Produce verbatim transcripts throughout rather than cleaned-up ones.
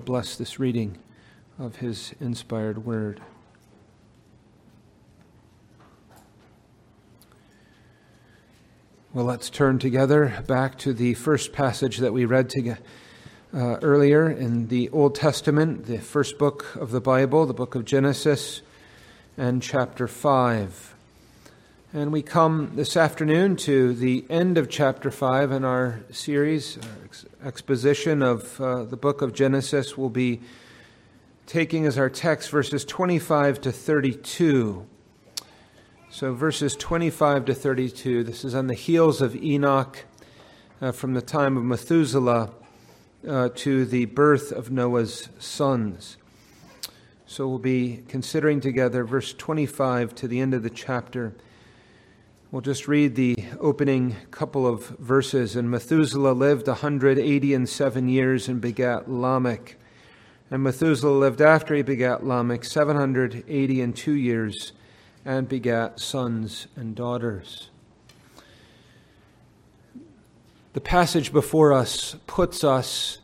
bless this reading of his inspired word. Well, let's turn together back to the first passage that we read together uh, earlier in the Old Testament, the first book of the Bible, the book of Genesis, and chapter five. And we come this afternoon to the end of chapter five in our series. Our ex- exposition of uh, the book of Genesis will be taking as our text verses twenty-five to thirty-two. So verses twenty-five to thirty-two, this is on the heels of Enoch, uh, from the time of Methuselah uh, to the birth of Noah's sons. So we'll be considering together verse twenty-five to the end of the chapter. We'll just read the opening couple of verses. And Methuselah lived one hundred eighty and seven years and begat Lamech. And Methuselah lived after he begat Lamech seven hundred eighty and two years and begat sons and daughters. The passage before us puts us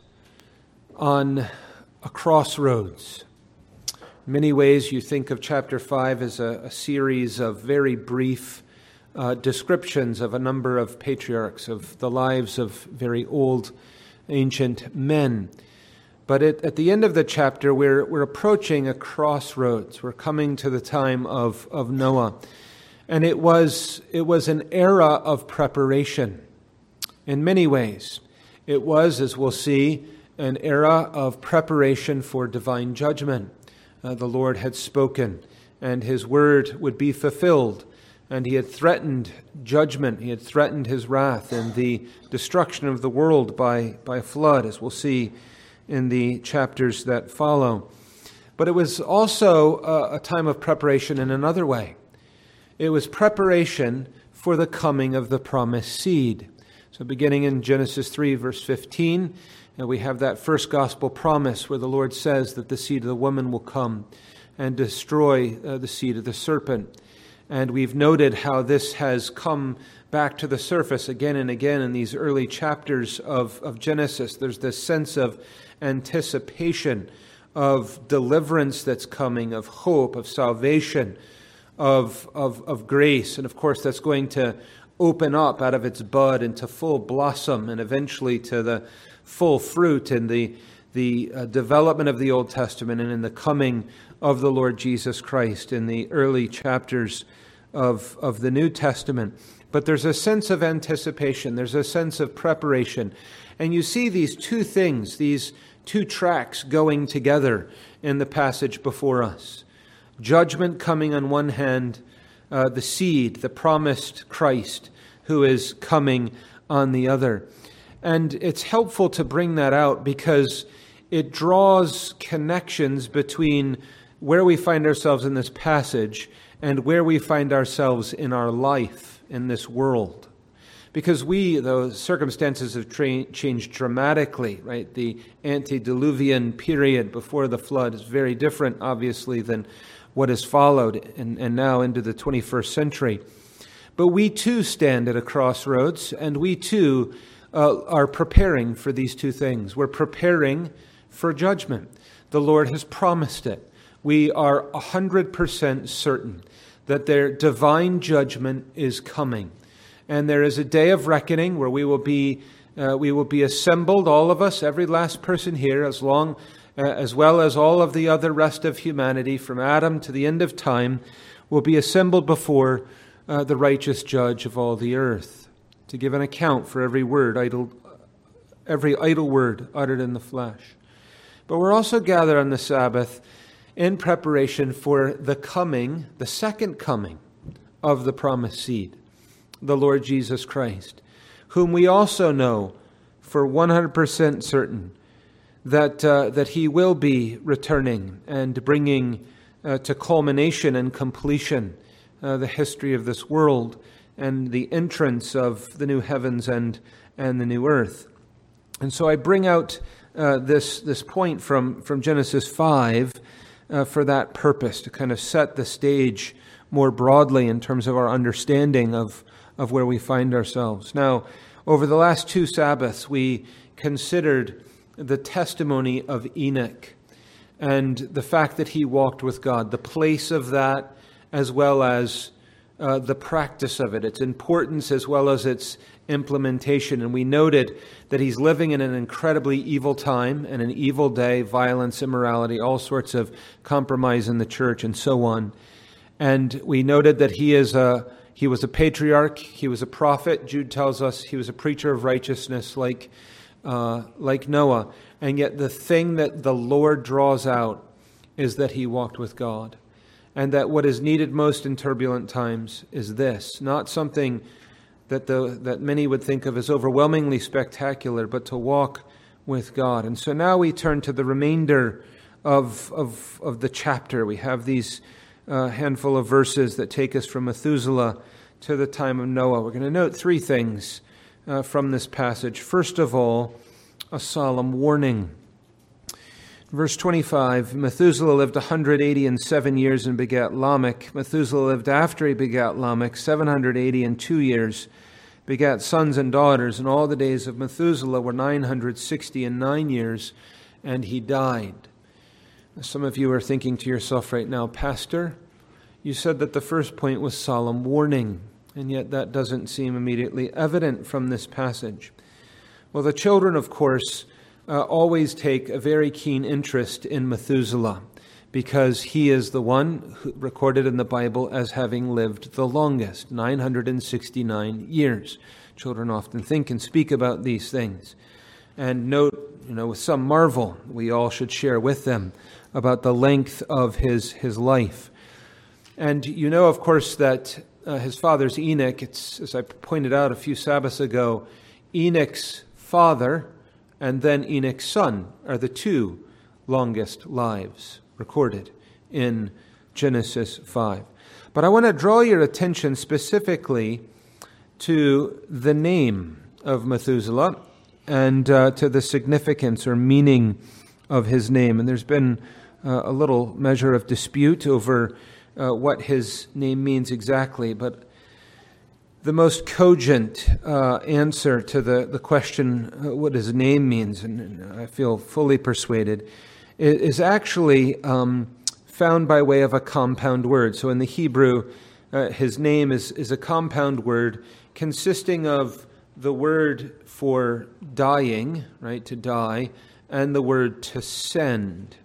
on a crossroads. In many ways, you think of chapter five as a, a series of very brief Uh, descriptions of a number of patriarchs, of the lives of very old, ancient men. But it, at the end of the chapter, we're we're approaching a crossroads. We're coming to the time of, of Noah. And it was it was an era of preparation in many ways. It was, as we'll see, an era of preparation for divine judgment. Uh, the Lord had spoken, and his word would be fulfilled. And he had threatened judgment. He had threatened his wrath and the destruction of the world by, by flood, as we'll see in the chapters that follow. But it was also a, a time of preparation in another way. It was preparation for the coming of the promised seed. So beginning in Genesis three, verse fifteen, and we have that first gospel promise where the Lord says that the seed of the woman will come and destroy uh, the seed of the serpent. And we've noted how this has come back to the surface again and again in these early chapters of, of Genesis. There's this sense of anticipation, of deliverance that's coming, of hope, of salvation, of, of, of grace. And of course, that's going to open up out of its bud into full blossom and eventually to the full fruit in the, the uh, development of the Old Testament and in the coming of the Lord Jesus Christ in the early chapters of, of the New Testament. But there's a sense of anticipation. There's a sense of preparation. And you see these two things, these two tracks going together in the passage before us. Judgment coming on one hand, uh, the seed, the promised Christ, who is coming on the other. And it's helpful to bring that out because it draws connections between where we find ourselves in this passage and where we find ourselves in our life in this world. Because we, the circumstances have tra- changed dramatically, right? The antediluvian period before the flood is very different, obviously, than what has followed and, and now into the twenty-first century. But we too stand at a crossroads, and we too uh, are preparing for these two things. We're preparing for judgment. The Lord has promised it. We are one hundred percent certain that their divine judgment is coming. And there is a day of reckoning where we will be uh, we will be assembled, all of us, every last person here, as long uh, as well as all of the other rest of humanity, from Adam to the end of time, will be assembled before uh, the righteous judge of all the earth to give an account for every word, idle, every idle word uttered in the flesh. But we're also gathered on the Sabbath in preparation for the coming, the second coming of the promised seed, the Lord Jesus Christ, whom we also know for one hundred percent certain that uh, that he will be returning and bringing uh, to culmination and completion uh, the history of this world and the entrance of the new heavens and, and the new earth. And so I bring out uh, this, this point from, from Genesis five uh, for that purpose, to kind of set the stage more broadly in terms of our understanding of, of where we find ourselves. Now, over the last two Sabbaths, we considered the testimony of Enoch and the fact that he walked with God, the place of that as well as uh, the practice of it, its importance as well as its implementation. And we noted that he's living in an incredibly evil time and an evil day, violence, immorality, all sorts of compromise in the church and so on. And we noted that he is a he was a patriarch, he was a prophet. Jude tells us he was a preacher of righteousness like uh, like Noah. And yet the thing that the Lord draws out is that he walked with God. And that what is needed most in turbulent times is this, not something that the that many would think of as overwhelmingly spectacular, but to walk with God. And so now we turn to the remainder of of, of the chapter. We have these uh, handful of verses that take us from Methuselah to the time of Noah. We're going to note three things uh, from this passage. First of all, a solemn warning. Verse twenty-five, Methuselah lived one hundred eighty and seven years and begat Lamech. Methuselah lived after he begat Lamech seven hundred eighty and two years, begat sons and daughters, and all the days of Methuselah were nine hundred sixty and nine years, and he died. Some of you are thinking to yourself right now, Pastor, you said that the first point was solemn warning, and yet that doesn't seem immediately evident from this passage. Well, the children, of course, Uh, always take a very keen interest in Methuselah because he is the one who, recorded in the Bible as having lived the longest, nine hundred sixty-nine years. Children often think and speak about these things. And note, you know, with some marvel, we all should share with them about the length of his, his life. And you know, of course, that uh, his father's Enoch. It's, as I pointed out a few Sabbaths ago, Enoch's father and then Enoch's son are the two longest lives recorded in Genesis five. But I want to draw your attention specifically to the name of Methuselah and uh, to the significance or meaning of his name. And there's been uh, a little measure of dispute over uh, what his name means exactly, but the most cogent uh, answer to the, the question, uh, what his name means, and, and I feel fully persuaded, is, is actually um, found by way of a compound word. So in the Hebrew, uh, his name is, is a compound word consisting of the word for dying, right, to die, and the word to send.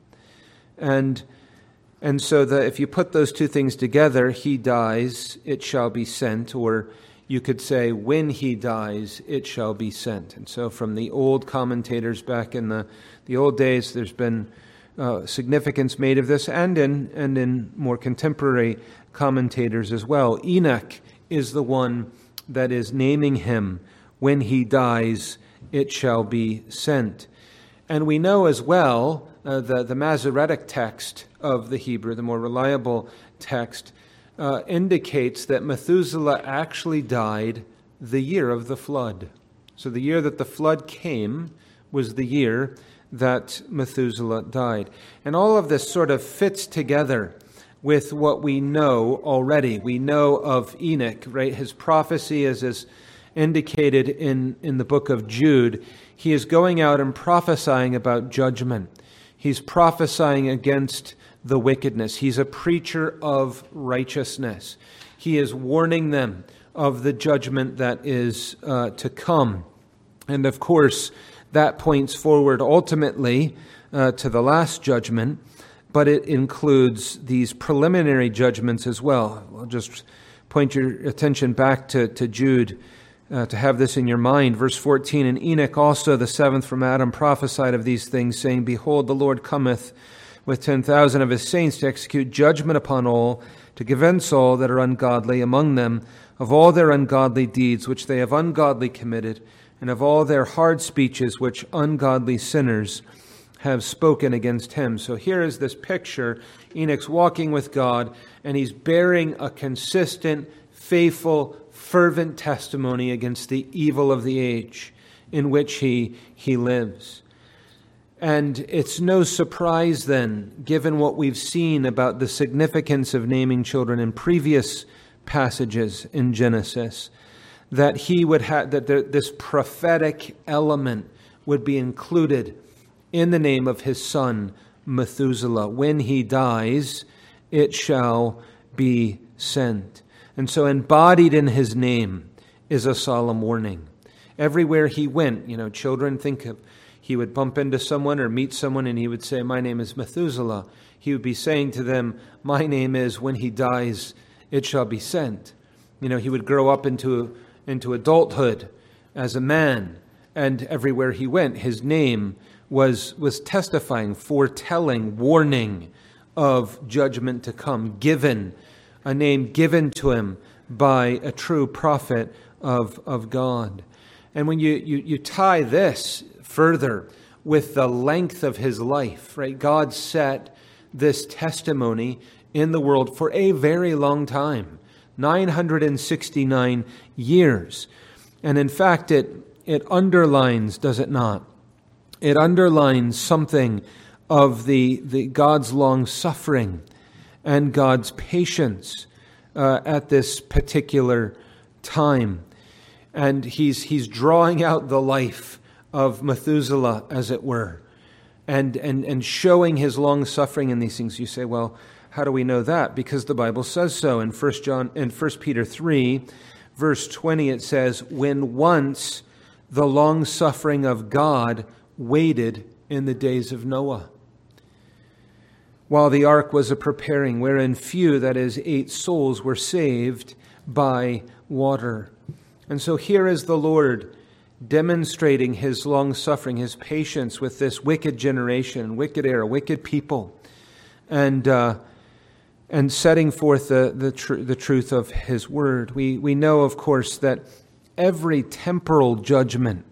And and so the, if you put those two things together, he dies, it shall be sent, or you could say, when he dies, it shall be sent. And so from the old commentators back in the, the old days, there's been uh, significance made of this, and in, and in more contemporary commentators as well. Enoch is the one that is naming him, when he dies, it shall be sent. And we know as well, uh, the, the Masoretic text of the Hebrew, the more reliable text, Uh, indicates that Methuselah actually died the year of the flood. So the year that the flood came was the year that Methuselah died. And all of this sort of fits together with what we know already. We know of Enoch, right? His prophecy is as indicated in, in the book of Jude. He is going out and prophesying about judgment. He's prophesying against the wickedness. He's a preacher of righteousness. He is warning them of the judgment that is uh, to come. And of course, that points forward ultimately uh, to the last judgment, but it includes these preliminary judgments as well. I'll just point your attention back to, to Jude uh, to have this in your mind. Verse fourteen, and Enoch also, the seventh from Adam, prophesied of these things, saying, Behold, the Lord cometh with ten thousand of his saints to execute judgment upon all, to convince all that are ungodly among them of all their ungodly deeds which they have ungodly committed, and of all their hard speeches which ungodly sinners have spoken against him. So here is this picture. Enoch's walking with God, and he's bearing a consistent, faithful, fervent testimony against the evil of the age in which he, he lives. And it's no surprise then, given what we've seen about the significance of naming children in previous passages in Genesis, that he would have that there, this prophetic element would be included in the name of his son Methuselah. When he dies, it shall be sent. And so embodied in his name is a solemn warning. Everywhere he went, you know, children think of, he would bump into someone or meet someone and he would say, my name is Methuselah. He would be saying to them, my name is, when he dies, it shall be sent. You know, he would grow up into, into adulthood as a man, and everywhere he went, his name was, was testifying, foretelling, warning of judgment to come, given, a name given to him by a true prophet of, of God. And when you, you, you tie this further with the length of his life, right? God set this testimony in the world for a very long time, nine hundred sixty-nine years. And in fact, it, it underlines, does it not? It underlines something of the, the God's long suffering and God's patience uh, at this particular time. And he's he's drawing out the life of Methuselah, as it were, and, and, and showing his long suffering in these things. You say, well, how do we know that? Because the Bible says so. In First John, in First Peter three, verse twenty, it says, when once the long suffering of God waited in the days of Noah, while the ark was a preparing, wherein few, that is, eight souls, were saved by water. And so here is the Lord demonstrating his long suffering, his patience with this wicked generation, wicked era, wicked people, and uh, and setting forth the the, tr- the truth of his word. We we know, of course, that every temporal judgment,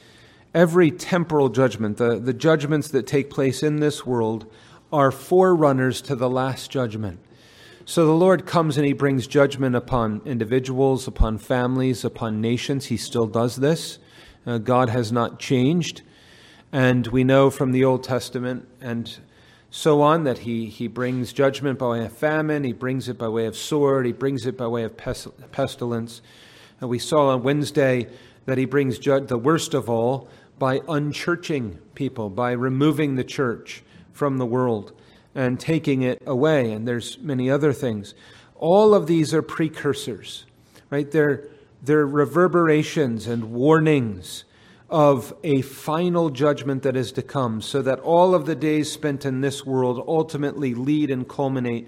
every temporal judgment, the, the judgments that take place in this world are forerunners to the last judgment. So the Lord comes and he brings judgment upon individuals, upon families, upon nations. He still does this. Uh, God has not changed. And we know from the Old Testament and so on that he, he brings judgment by way of famine, he brings it by way of sword, he brings it by way of pestilence. And we saw on Wednesday that he brings ju- the worst of all by unchurching people, by removing the church from the world and taking it away. And there's many other things. All of these are precursors, right? They're, they're reverberations and warnings of a final judgment that is to come, so that all of the days spent in this world ultimately lead and culminate.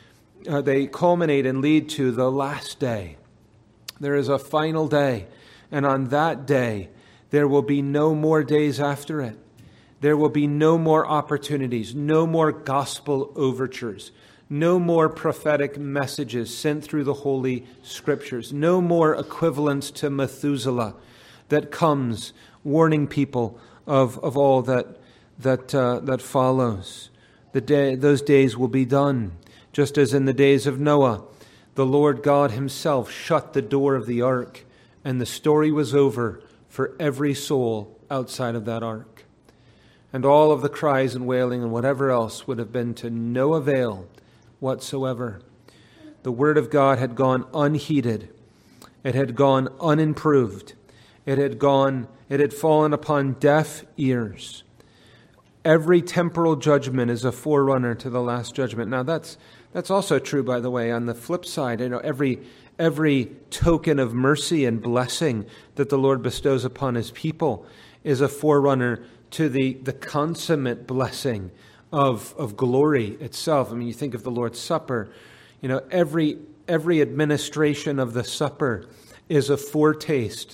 Uh, they culminate and lead to the last day. There is a final day, and on that day, there will be no more days after it. There will be no more opportunities, no more gospel overtures, no more prophetic messages sent through the Holy Scriptures, no more equivalents to Methuselah that comes warning people of, of all that that uh, that follows. The day, those days will be done, just as in the days of Noah, the Lord God himself shut the door of the ark, and the story was over for every soul outside of that ark. And all of the cries and wailing and whatever else would have been to no avail whatsoever. The word of God had gone unheeded. It had gone unimproved. It had gone, it had fallen upon deaf ears. Every temporal judgment is a forerunner to the last judgment. Now that's that's also true, by the way, on the flip side. You know, every every token of mercy and blessing that the Lord bestows upon his people is a forerunner to the, the consummate blessing of, of glory itself. I mean, you think of the Lord's Supper, you know, every every administration of the supper is a foretaste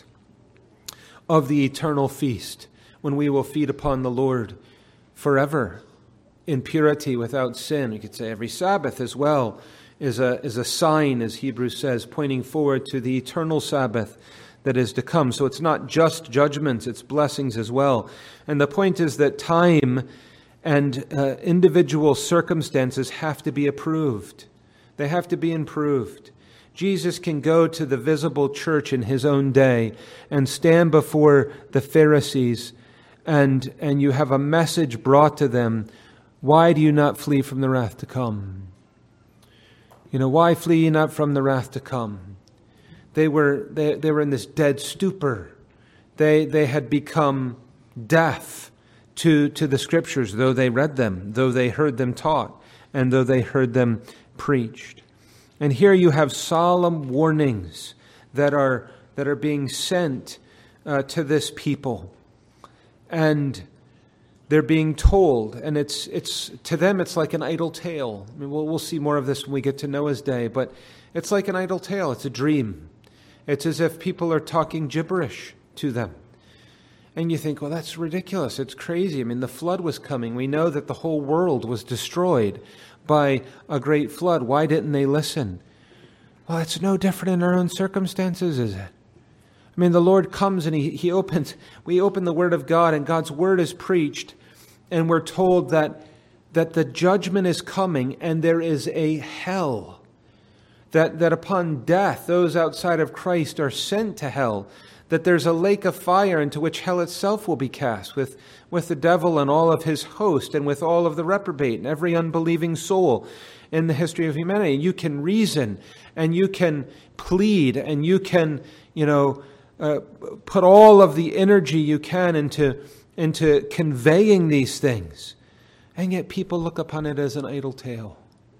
of the eternal feast, when we will feed upon the Lord forever in purity without sin. You could say every Sabbath as well is a is a sign, as Hebrews says, pointing forward to the eternal Sabbath that is to come. So it's not just judgments, it's blessings as well. And the point is that time and uh, individual circumstances have to be approved. They have to be improved. Jesus can go to the visible church in his own day and stand before the Pharisees, and, and you have a message brought to them. Why do you not flee from the wrath to come? You know, why flee ye not from the wrath to come? They were they, they were in this dead stupor. They they had become deaf to, to the Scriptures, though they read them, though they heard them taught, and though they heard them preached. And here you have solemn warnings that are that are being sent uh, to this people. And they're being told, and it's it's to them it's like an idle tale. I mean, we'll we'll see more of this when we get to Noah's day, but it's like an idle tale. It's a dream. It's as if people are talking gibberish to them. And you think, well, that's ridiculous. It's crazy. I mean, the flood was coming. We know that the whole world was destroyed by a great flood. Why didn't they listen? Well, it's no different in our own circumstances, is it? I mean, the Lord comes and he, he opens, we open the Word of God, and God's Word is preached, and we're told that, that the judgment is coming, and there is a hell. That, that upon death, those outside of Christ are sent to hell. That there's a lake of fire into which hell itself will be cast, with, with the devil and all of his host, and with all of the reprobate and every unbelieving soul in the history of humanity. You can reason, and you can plead, and you can, you know, Uh, put all of the energy you can into, into conveying these things. And yet people look upon it as an idle tale.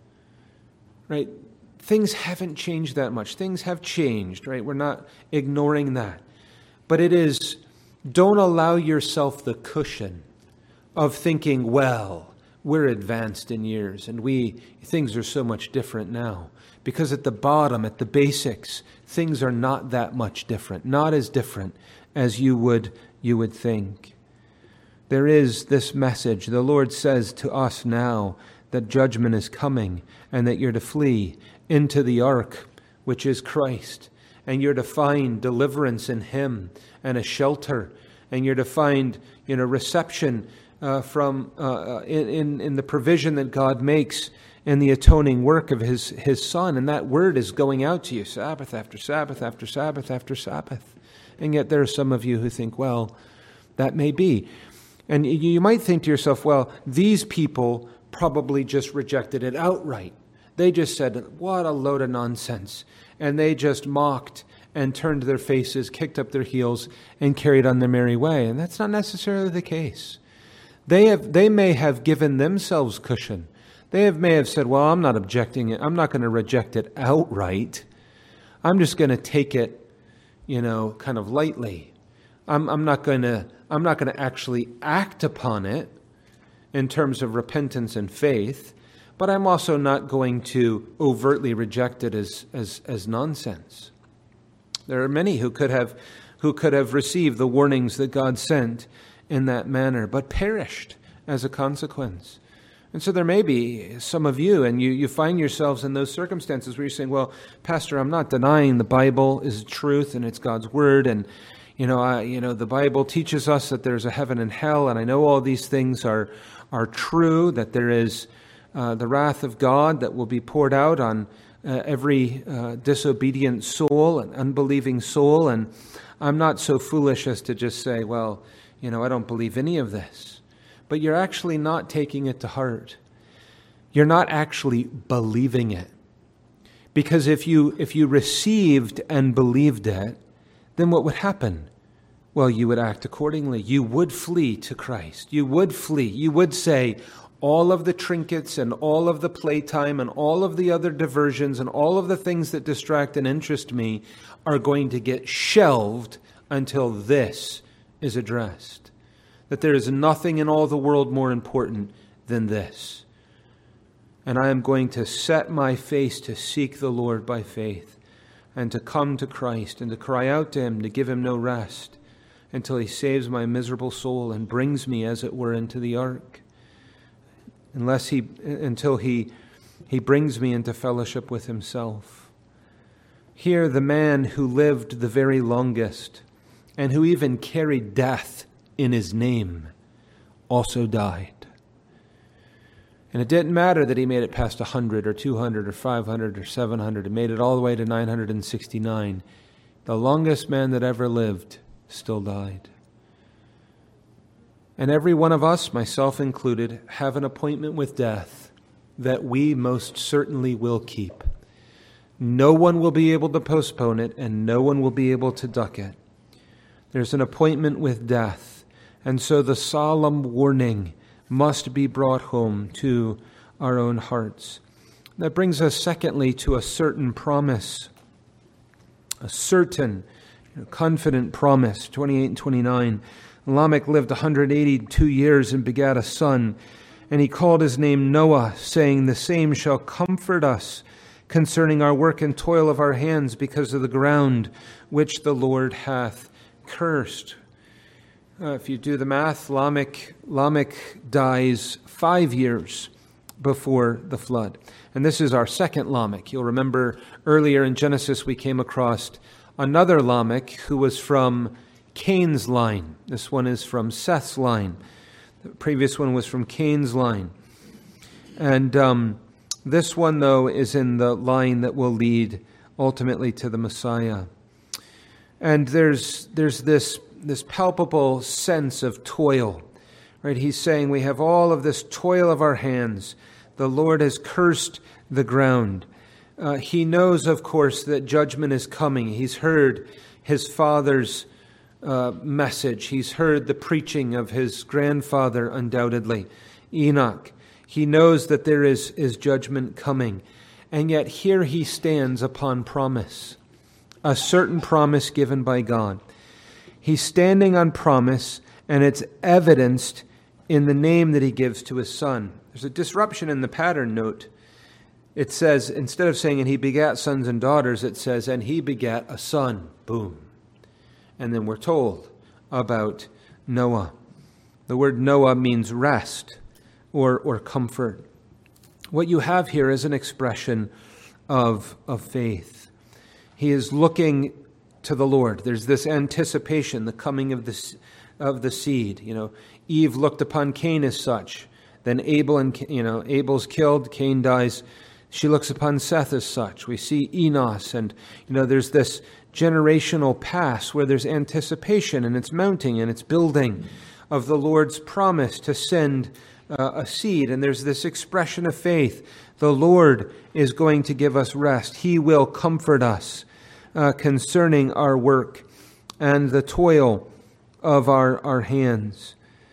Right? Things haven't changed that much. Things have changed, right? We're not ignoring that. But it is, don't allow yourself the cushion of thinking, well, we're advanced in years and we things are so much different now. Because at the bottom, at the basics, things are not that much different, not as different as you would you would think. There is this message. The Lord says to us now that judgment is coming and that you're to flee into the ark, which is Christ, and you're to find deliverance in Him and a shelter, and you're to find, you know, reception uh, from uh, in, in in the provision that God makes in the atoning work of his, his Son. And that word is going out to you Sabbath after Sabbath after Sabbath after Sabbath. And yet there are some of you who think, well, that may be. And you might think to yourself, well, these people probably just rejected it outright. They just said, what a load of nonsense. And they just mocked and turned their faces, kicked up their heels, and carried on their merry way. And that's not necessarily the case. They have, they may have given themselves cushion. They have, may have said, well, I'm not objecting it. I'm not going to reject it outright. I'm just going to take it, you know, kind of lightly. I'm, I'm not going to, I'm not going to actually act upon it in terms of repentance and faith, but I'm also not going to overtly reject it as, as, as nonsense. There are many who could have, who could have received the warnings that God sent in that manner, but perished as a consequence. And so there may be some of you, and you, you find yourselves in those circumstances where you're saying, well, Pastor, I'm not denying the Bible is truth and it's God's Word. And, you know, I, you know, the Bible teaches us that there's a heaven and hell. And I know all these things are, are true, that there is uh, the wrath of God that will be poured out on uh, every uh, disobedient soul and unbelieving soul. And I'm not so foolish as to just say, well, you know, I don't believe any of this. But you're actually not taking it to heart. You're not actually believing it. Because if you if you received and believed it, then what would happen? Well, you would act accordingly. You would flee to Christ. You would flee. You would say, all of the trinkets and all of the playtime and all of the other diversions and all of the things that distract and interest me are going to get shelved until this is addressed. That there is nothing in all the world more important than this. And I am going to set my face to seek the Lord by faith and to come to Christ and to cry out to Him, to give Him no rest until He saves my miserable soul and brings me, as it were, into the ark. Unless He, until He, He brings me into fellowship with Himself. Here, the man who lived the very longest and who even carried death in his name also died. And it didn't matter that he made it past one hundred or two hundred or five hundred or seven hundred. He made it all the way to nine hundred sixty-nine. The longest man that ever lived still died. And every one of us, myself included, have an appointment with death that we most certainly will keep. No one will be able to postpone it, and no one will be able to duck it. There's an appointment with death. And so the solemn warning must be brought home to our own hearts. That brings us, secondly, to a certain promise. A certain, you know, confident promise. twenty-eight and twenty-nine. Lamech lived one hundred eighty-two years and begat a son. And he called his name Noah, saying, the same shall comfort us concerning our work and toil of our hands, because of the ground which the Lord hath cursed. Uh, if you do the math, Lamech, Lamech dies five years before the flood. And this is our second Lamech. You'll remember earlier in Genesis we came across another Lamech who was from Cain's line. This one is from Seth's line. The previous one was from Cain's line. And um, this one, though, is in the line that will lead ultimately to the Messiah. And there's there's this this palpable sense of toil. Right? He's saying we have all of this toil of our hands. The Lord has cursed the ground. Uh, he knows, of course, that judgment is coming. He's heard his father's uh, message. He's heard the preaching of his grandfather, undoubtedly, Enoch. He knows that there is, is judgment coming. And yet here he stands upon promise, a certain promise given by God. He's standing on promise, and it's evidenced in the name that he gives to his son. There's a disruption in the pattern note. It says, instead of saying, and he begat sons and daughters, it says, and he begat a son. Boom. And then we're told about Noah. The word Noah means rest or, or comfort. What you have here is an expression of, of faith. He is looking to the Lord. There's this anticipation, the coming of the, of the seed. You know, Eve looked upon Cain as such. Then Abel and you know Abel's killed, Cain dies. She looks upon Seth as such. We see Enos, and you know there's this generational pass where there's anticipation, and it's mounting and it's building of the Lord's promise to send uh, a seed. And there's this expression of faith. The Lord is going to give us rest. He will comfort us uh, concerning our work and the toil of our, our hands.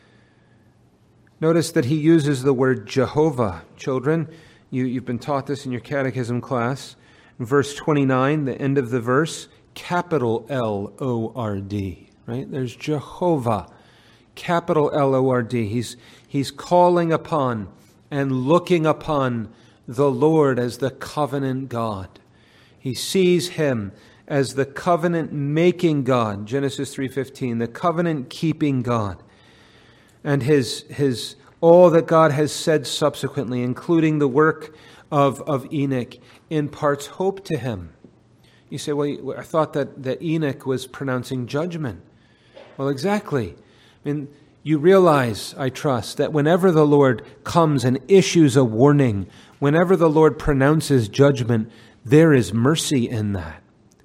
Notice that he uses the word Jehovah. Children, you, you've been taught this in your catechism class. In verse twenty-nine, the end of the verse, capital L O R D. Right? There's Jehovah, capital L O R D. He's, he's calling upon and looking upon the Lord as the covenant God. He sees him as the covenant-making God, Genesis three fifteen, the covenant-keeping God. And his his all that God has said subsequently, including the work of, of Enoch, imparts hope to him. You say, well, I thought that, that Enoch was pronouncing judgment. Well, exactly. I mean, you realize, I trust, that whenever the Lord comes and issues a warning, whenever the Lord pronounces judgment, there is mercy in that.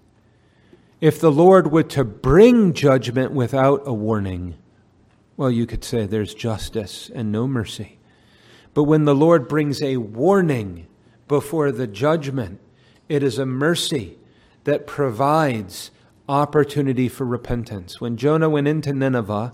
If the Lord were to bring judgment without a warning, well, you could say there's justice and no mercy. But when the Lord brings a warning before the judgment, it is a mercy that provides opportunity for repentance. When Jonah went into Nineveh,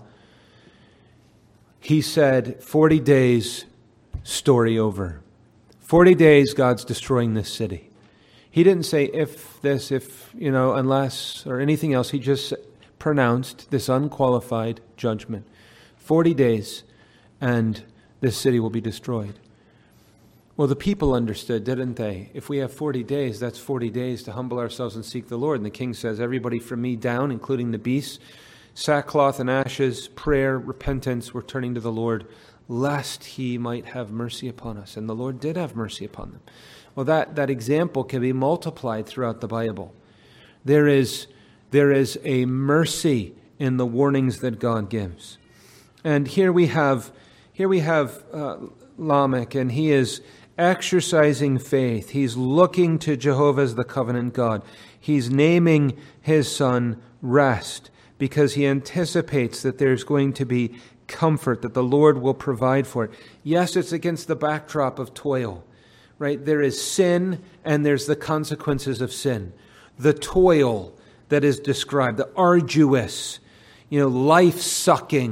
he said, forty days, story over. forty days, God's destroying this city. He didn't say if this, if, you know, unless, or anything else. He just pronounced this unqualified judgment. forty days, and this city will be destroyed. Well, the people understood, didn't they? If we have forty days, that's forty days to humble ourselves and seek the Lord. And the king says, everybody from me down, including the beasts, sackcloth and ashes, prayer, repentance, we're turning to the Lord, lest he might have mercy upon us. And the Lord did have mercy upon them. Well, that, that example can be multiplied throughout the Bible. There is, there is a mercy in the warnings that God gives. And here we have, here we have uh, Lamech, and he is exercising faith. He's looking to Jehovah as the covenant God. He's naming his son Rest because he anticipates that there's going to be comfort, that the Lord will provide for it. Yes, it's against the backdrop of toil, right? There is sin, and there's the consequences of sin. The toil that is described, the arduous, you know, life-sucking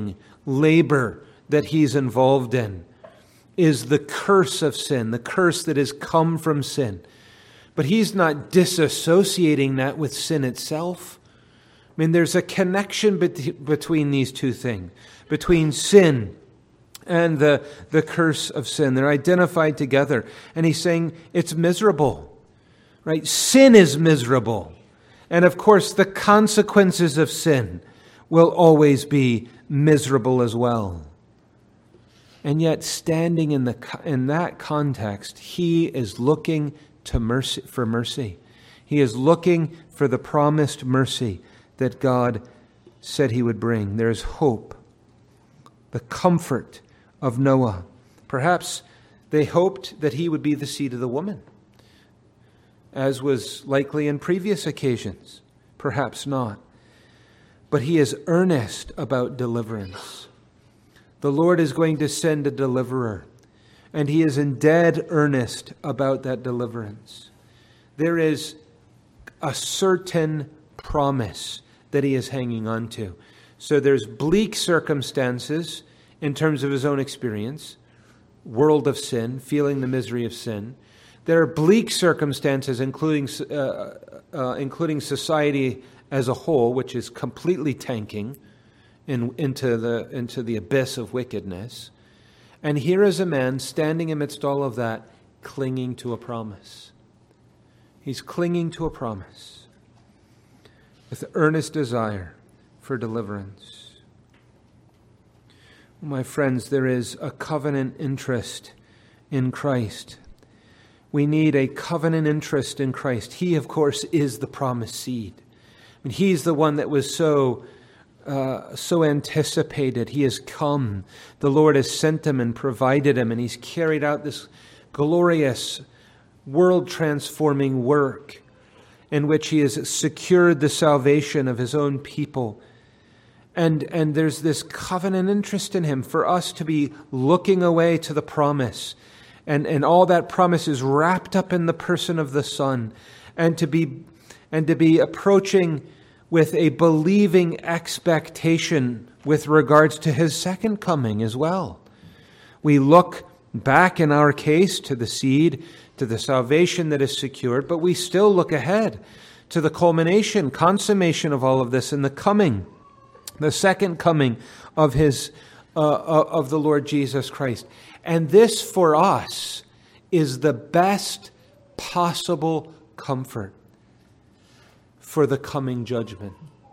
labor that he's involved in is the curse of sin, the curse that has come from sin. But he's not disassociating that with sin itself. I mean, there's a connection bet- between these two things, between sin and the, the curse of sin. They're identified together. And he's saying it's miserable, right? Sin is miserable. And of course, the consequences of sin will always be miserable as well. And yet, standing in the in that context, he is looking to mercy for mercy. He is looking for the promised mercy that God said he would bring. There is hope, the comfort of Noah. Perhaps they hoped that he would be the seed of the woman, as was likely in previous occasions. Perhaps not. But he is earnest about deliverance. The Lord is going to send a deliverer, and he is in dead earnest about that deliverance. There is a certain promise that he is hanging on to. So there's bleak circumstances in terms of his own experience, world of sin, feeling the misery of sin. There are bleak circumstances, including uh, uh, including society as a whole, which is completely tanking in, into the into the abyss of wickedness. And here is a man standing amidst all of that, clinging to a promise. He's clinging to a promise with earnest desire for deliverance. My friends, there is a covenant interest in Christ. We need a covenant interest in Christ. He, of course, is the promised seed. And he's the one that was so uh, so anticipated. He has come. The Lord has sent him and provided him, and he's carried out this glorious, world-transforming work in which he has secured the salvation of his own people. And, and there's this covenant interest in him for us to be looking away to the promise. And, and all that promise is wrapped up in the person of the Son. And to be, and to be approaching with a believing expectation with regards to his second coming as well. We look back in our case to the seed, to the salvation that is secured, but we still look ahead to the culmination, consummation of all of this in the coming, the second coming of his, uh, of the Lord Jesus Christ. And this for us is the best possible comfort for the coming judgment.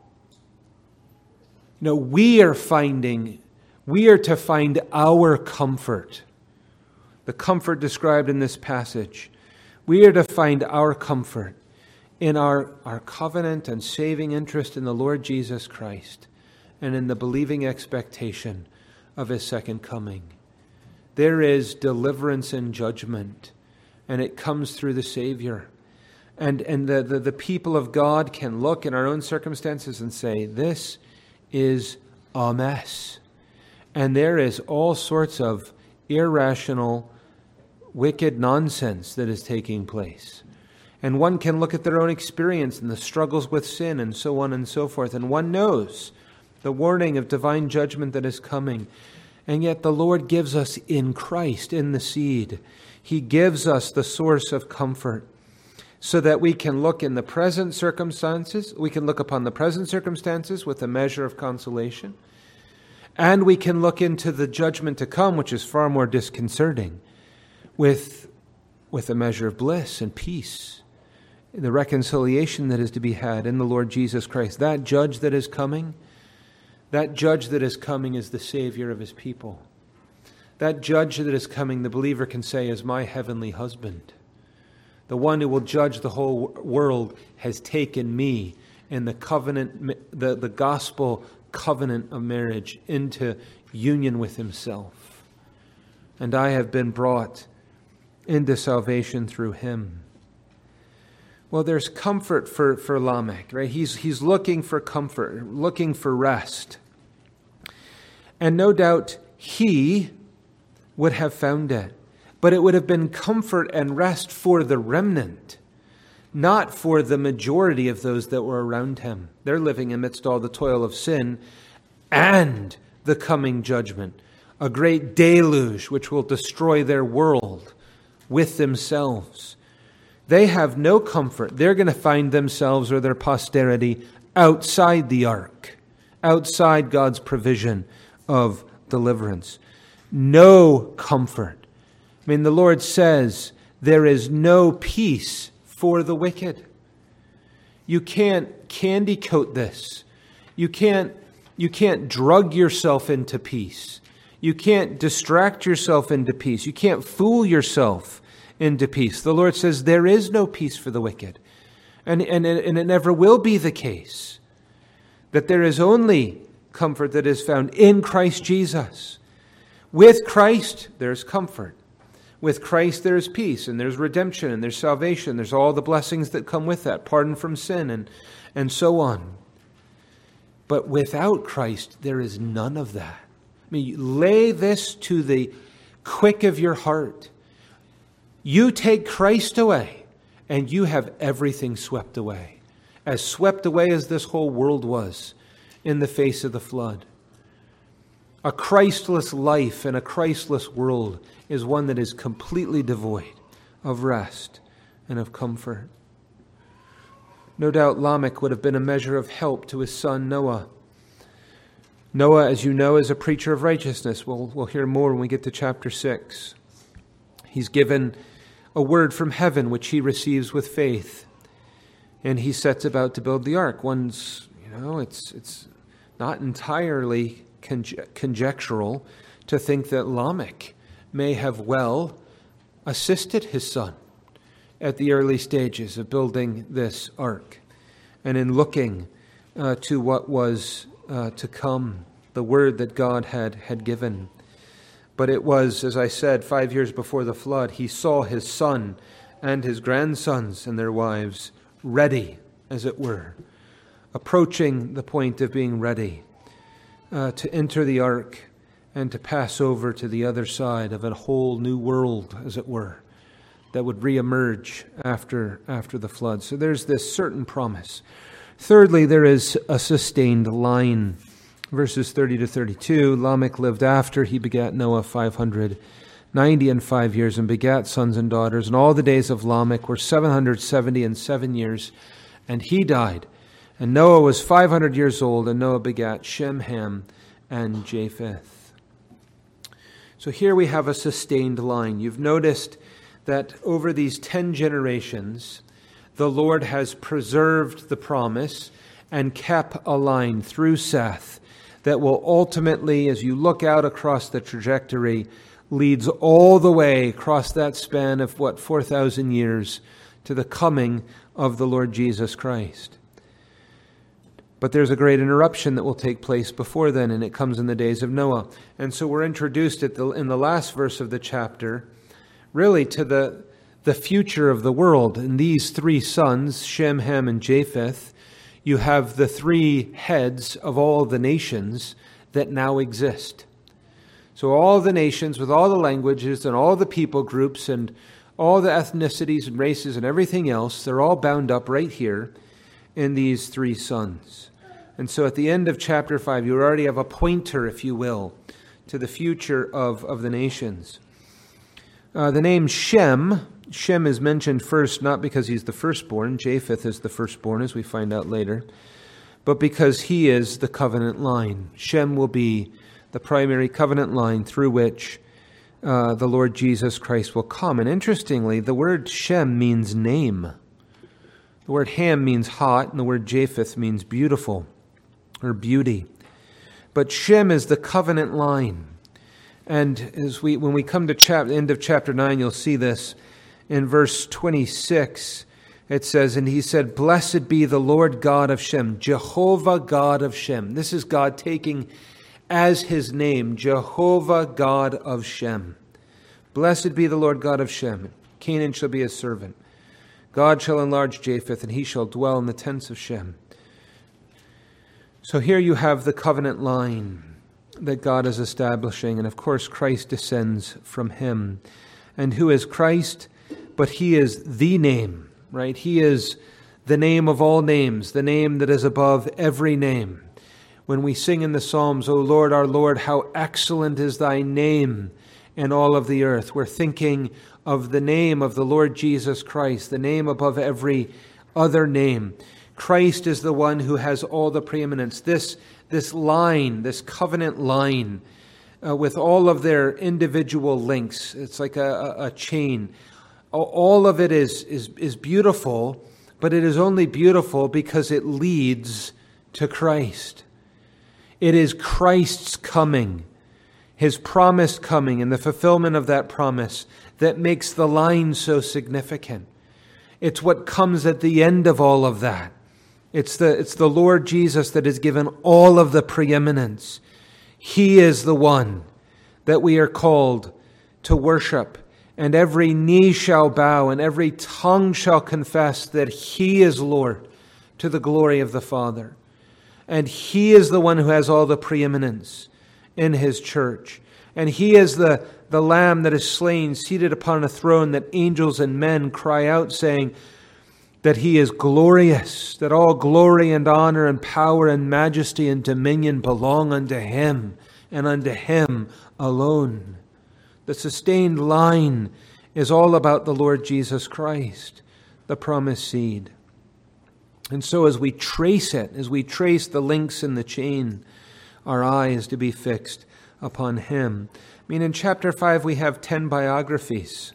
You know, we are finding, we are to find our comfort, the comfort described in this passage. We are to find our comfort in our, our covenant and saving interest in the Lord Jesus Christ and in the believing expectation of his second coming. There is deliverance and judgment, and it comes through the Savior. And, and the, the, the people of God can look in our own circumstances and say, this is a mess. And there is all sorts of irrational, wicked nonsense that is taking place. And one can look at their own experience and the struggles with sin and so on and so forth. And one knows the warning of divine judgment that is coming. And yet the Lord gives us in Christ, in the seed. He gives us the source of comfort so that we can look in the present circumstances. We can look upon the present circumstances with a measure of consolation. And we can look into the judgment to come, which is far more disconcerting, with, with a measure of bliss and peace. The reconciliation that is to be had in the Lord Jesus Christ. That judge that is coming, that judge that is coming is the Savior of his people. That judge that is coming, the believer can say, is my heavenly husband. The one who will judge the whole world has taken me in the covenant, the, the gospel covenant of marriage into union with himself. And I have been brought into salvation through him. Well, there's comfort for, for Lamech, right? He's, he's looking for comfort, looking for rest. And no doubt he would have found it. But it would have been comfort and rest for the remnant, not for the majority of those that were around him. They're living amidst all the toil of sin and the coming judgment, a great deluge which will destroy their world with themselves. They have no comfort. They're going to find themselves or their posterity outside the ark, outside God's provision of deliverance. No comfort. I mean, the Lord says there is no peace for the wicked. You can't candy coat this. You can't, you can't drug yourself into peace. You can't distract yourself into peace. You can't fool yourself into peace. The Lord says there is no peace for the wicked. And, and, and it never will be the case. That there is only comfort that is found in Christ Jesus. With Christ, there's comfort. With Christ, there is peace, and there's redemption, and there's salvation. There's all the blessings that come with that, pardon from sin, and, and so on. But without Christ, there is none of that. I mean, lay this to the quick of your heart. You take Christ away, and you have everything swept away. As swept away as this whole world was in the face of the flood. A Christless life and a Christless world is one that is completely devoid of rest and of comfort. No doubt Lamech would have been a measure of help to his son Noah. Noah, as you know, is a preacher of righteousness. We'll, we'll hear more when we get to chapter six. He's given a word from heaven which he receives with faith. And he sets about to build the ark. One's, you know, it's it's not entirely conje- conjectural to think that Lamech may have well assisted his son at the early stages of building this ark. And in looking uh, to what was uh, to come, the word that God had, had given. But it was, as I said, five years before the flood, he saw his son and his grandsons and their wives ready, as it were, approaching the point of being ready uh, to enter the ark and to pass over to the other side of a whole new world, as it were, that would reemerge after, after the flood. So there's this certain promise. Thirdly, there is a sustained line. Verses thirty to thirty-two, Lamech lived after he begat Noah five hundred ninety and five years and begat sons and daughters. And all the days of Lamech were seven hundred seventy and seven years, and he died. And Noah was five hundred years old, and Noah begat Shem, Ham, and Japheth. So here we have a sustained line. You've noticed that over these ten generations, the Lord has preserved the promise and kept a line through Seth that will ultimately, as you look out across the trajectory, leads all the way across that span of, what, four thousand years to the coming of the Lord Jesus Christ. But there's a great interruption that will take place before then, and it comes in the days of Noah. And so we're introduced at the, in the last verse of the chapter, really to the, the future of the world. And these three sons, Shem, Ham, and Japheth, you have the three heads of all the nations that now exist. So all the nations with all the languages and all the people groups and all the ethnicities and races and everything else, they're all bound up right here in these three sons. And so at the end of chapter five, you already have a pointer, if you will, to the future of, of the nations. Uh, the name Shem, Shem is mentioned first not because he's the firstborn, Japheth is the firstborn, as we find out later, but because he is the covenant line. Shem will be the primary covenant line through which uh, the Lord Jesus Christ will come. And interestingly, the word Shem means name. The word Ham means hot, and the word Japheth means beautiful or beauty. But Shem is the covenant line. And as we when we come to chap, end of chapter nine, you'll see this. In verse twenty-six, it says, and he said, blessed be the Lord God of Shem, Jehovah God of Shem. This is God taking as his name, Jehovah God of Shem. Blessed be the Lord God of Shem. Canaan shall be his servant. God shall enlarge Japheth, and he shall dwell in the tents of Shem. So here you have the covenant line that God is establishing, and of course Christ descends from him. And who is Christ? But he is the name, right? He is the name of all names, the name that is above every name. When we sing in the Psalms, O Lord, our Lord, how excellent is thy name in all of the earth, we're thinking of the name of the Lord Jesus Christ, the name above every other name. Christ is the one who has all the preeminence. This, this line, this covenant line, uh, with all of their individual links, it's like a, a, a chain. All of it is, is, is beautiful, but it is only beautiful because it leads to Christ. It is Christ's coming, his promised coming, and the fulfillment of that promise that makes the line so significant. It's what comes at the end of all of that. It's the, it's the Lord Jesus that is given all of the preeminence. He is the one that we are called to worship. And every knee shall bow and every tongue shall confess that he is Lord, to the glory of the Father. And he is the one who has all the preeminence in his church. And he is the, the Lamb that is slain, seated upon a throne, that angels and men cry out, saying that he is glorious, that all glory and honor and power and majesty and dominion belong unto him and unto him alone. The sustained line is all about the Lord Jesus Christ, the promised seed. And so as we trace it, as we trace the links in the chain, our eye is to be fixed upon him. I mean, in chapter five, we have ten biographies.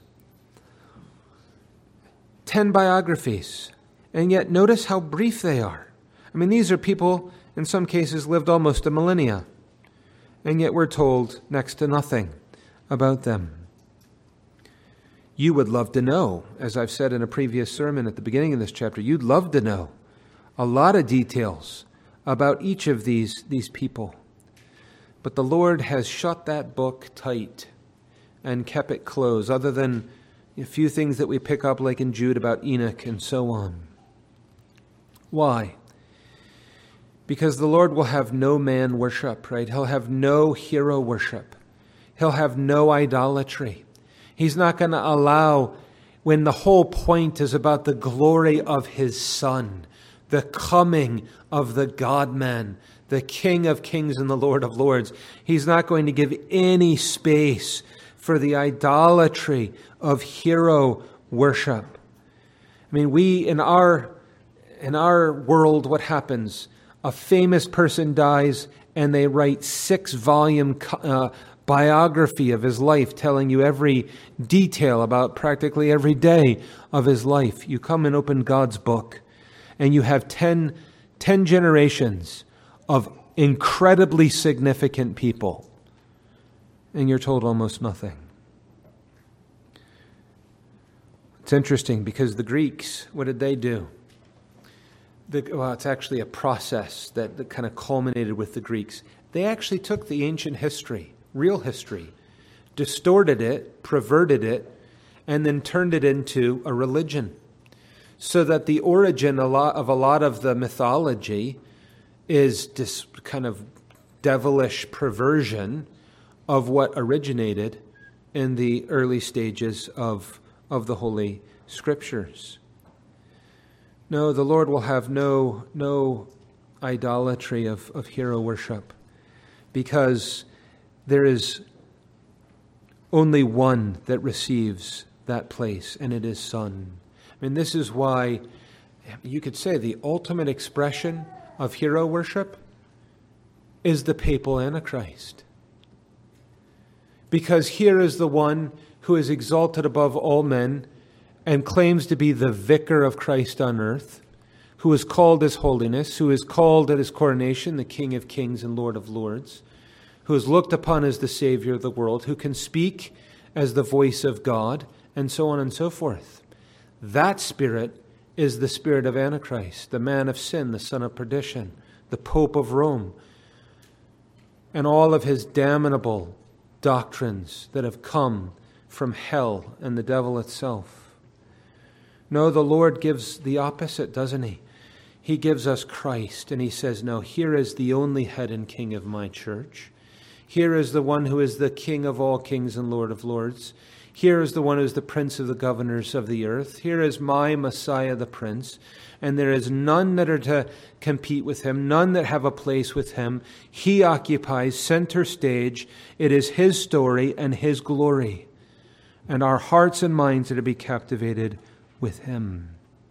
Ten biographies. And yet notice how brief they are. I mean, these are people, in some cases, lived almost a millennia. And yet we're told next to nothing about them. You would love to know, as I've said in a previous sermon at the beginning of this chapter, you'd love to know a lot of details about each of these, these people. But the Lord has shut that book tight and kept it closed, other than a few things that we pick up, like in Jude about Enoch and so on. Why? Because the Lord will have no man worship, right? He'll have no hero worship. He'll have no idolatry. He's not going to allow, when the whole point is about the glory of his Son, the coming of the God-man, the King of kings and the Lord of lords. He's not going to give any space for the idolatry of hero worship. I mean, we, in our, in our world, what happens? A famous person dies and they write six-volume uh, biography of his life, telling you every detail about practically every day of his life. You come and open God's book, and you have ten, ten generations of incredibly significant people, and you're told almost nothing. It's interesting because the Greeks, what did they do? The, well, it's actually a process that, that kind of culminated with the Greeks. They actually took the ancient history, real history, distorted it, perverted it, and then turned it into a religion. So that the origin a lot of a lot of the mythology is this kind of devilish perversion of what originated in the early stages of, of the Holy Scriptures. No, the Lord will have no, no idolatry of, of hero worship, because there is only one that receives that place, and it is Son. I mean, this is why you could say the ultimate expression of hero worship is the papal Antichrist. Because here is the one who is exalted above all men and claims to be the vicar of Christ on earth, who is called as holiness, who is called at his coronation the King of kings and Lord of lords, who is looked upon as the Savior of the world, who can speak as the voice of God, and so on and so forth. That spirit is the spirit of Antichrist, the man of sin, the son of perdition, the Pope of Rome, and all of his damnable doctrines that have come from hell and the devil itself. No, the Lord gives the opposite, doesn't he? He gives us Christ, and he says, no, here is the only head and king of my church. Here is the one who is the King of all kings and Lord of lords. Here is the one who is the prince of the governors of the earth. Here is my Messiah, the prince. And there is none that are to compete with him, none that have a place with him. He occupies center stage. It is his story and his glory. And our hearts and minds are to be captivated with him.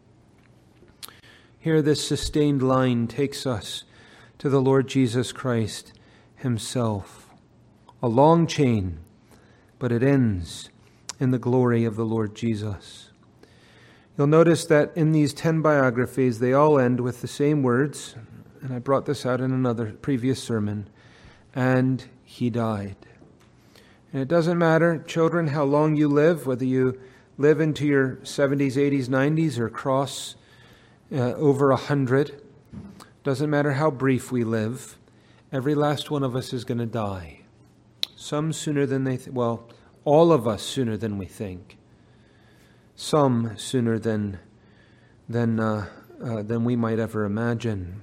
Here this sustained line takes us to the Lord Jesus Christ himself. A long chain, but it ends in the glory of the Lord Jesus. You'll notice that in these ten biographies, they all end with the same words, and I brought this out in another previous sermon, and he died. And it doesn't matter, children, how long you live, whether you live into your seventies, eighties, nineties, or cross uh, over a hundred. Doesn't matter how brief we live. Every last one of us is going to die. Some sooner than they, th- well, all of us sooner than we think. Some sooner than than uh, uh, than we might ever imagine.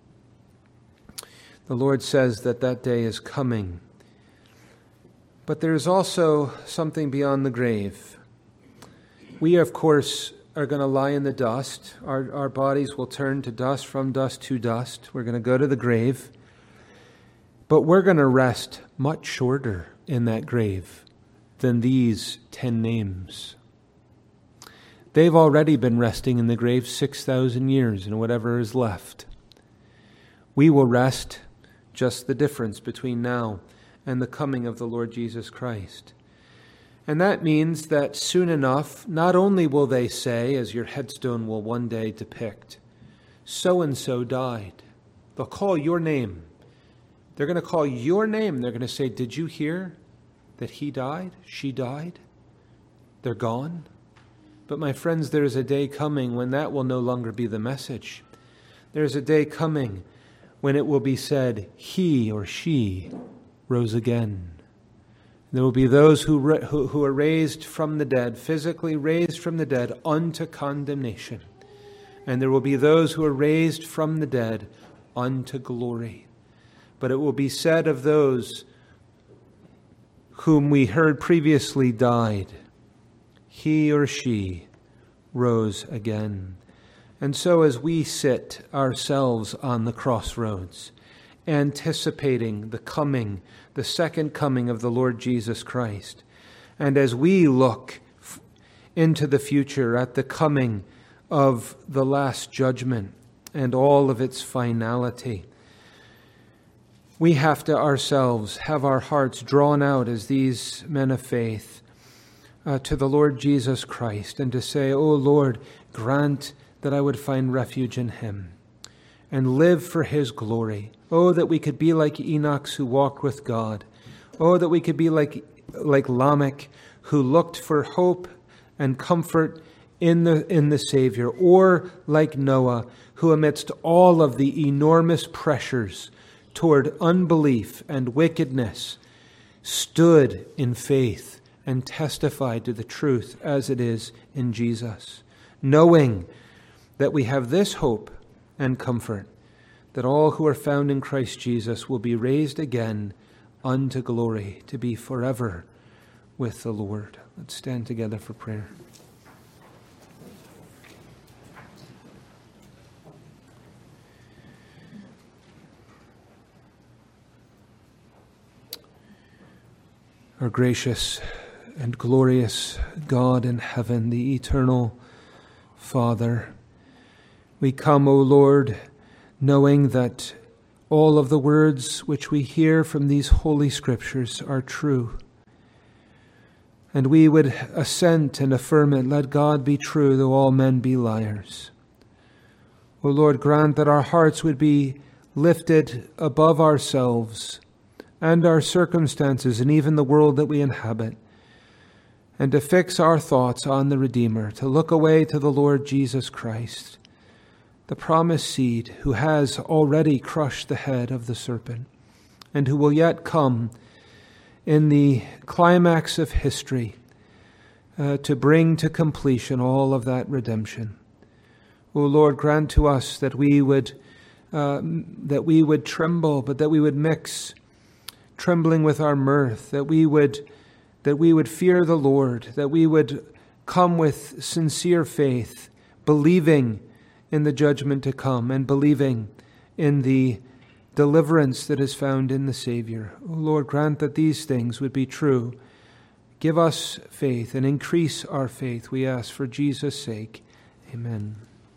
The Lord says that that day is coming. But there is also something beyond the grave. We, of course, are going to lie in the dust. Our, our bodies will turn to dust, from dust to dust. We're going to go to the grave. But we're going to rest much shorter in that grave than these ten names. They've already been resting in the grave six thousand years and whatever is left. We will rest just the difference between now and the coming of the Lord Jesus Christ. And that means that soon enough, not only will they say, as your headstone will one day depict, so-and-so died. They'll call your name. They're going to call your name. They're going to say, did you hear that he died? She died? They're gone. But my friends, there is a day coming when that will no longer be the message. There is a day coming when it will be said, he or she rose again. There will be those who, who, who are raised from the dead, physically raised from the dead unto condemnation. And there will be those who are raised from the dead unto glory. But it will be said of those whom we heard previously died, he or she rose again. And so as we sit ourselves on the crossroads, anticipating the coming, the second coming of the Lord Jesus Christ, and as we look f- into the future at the coming of the last judgment and all of its finality, we have to ourselves have our hearts drawn out as these men of faith uh, to the Lord Jesus Christ, and to say, "O Lord, grant that I would find refuge in him and live for his glory. Oh, that we could be like Enoch who walked with God. Oh, that we could be like, like Lamech who looked for hope and comfort in the, in the Savior. Or like Noah who, amidst all of the enormous pressures toward unbelief and wickedness, stood in faith and testified to the truth as it is in Jesus, knowing that we have this hope and comfort, that all who are found in Christ Jesus will be raised again unto glory, to be forever with the Lord." Let's stand together for prayer. Our gracious and glorious God in heaven, the eternal Father, we come, O Lord, knowing that all of the words which we hear from these holy scriptures are true. And we would assent and affirm it, let God be true, though all men be liars. O Lord, grant that our hearts would be lifted above ourselves and our circumstances and even the world that we inhabit, and to fix our thoughts on the Redeemer, to look away to the Lord Jesus Christ, the promised seed who has already crushed the head of the serpent and who will yet come in the climax of history uh, to bring to completion all of that redemption. O Lord, grant to us that we would uh, that we would tremble, but that we would mix trembling with our mirth, that we would that we would fear the Lord, that we would come with sincere faith, believing in the judgment to come and believing in the deliverance that is found in the Savior. O Lord, grant that these things would be true. Give us faith and increase our faith, we ask for Jesus' sake. Amen.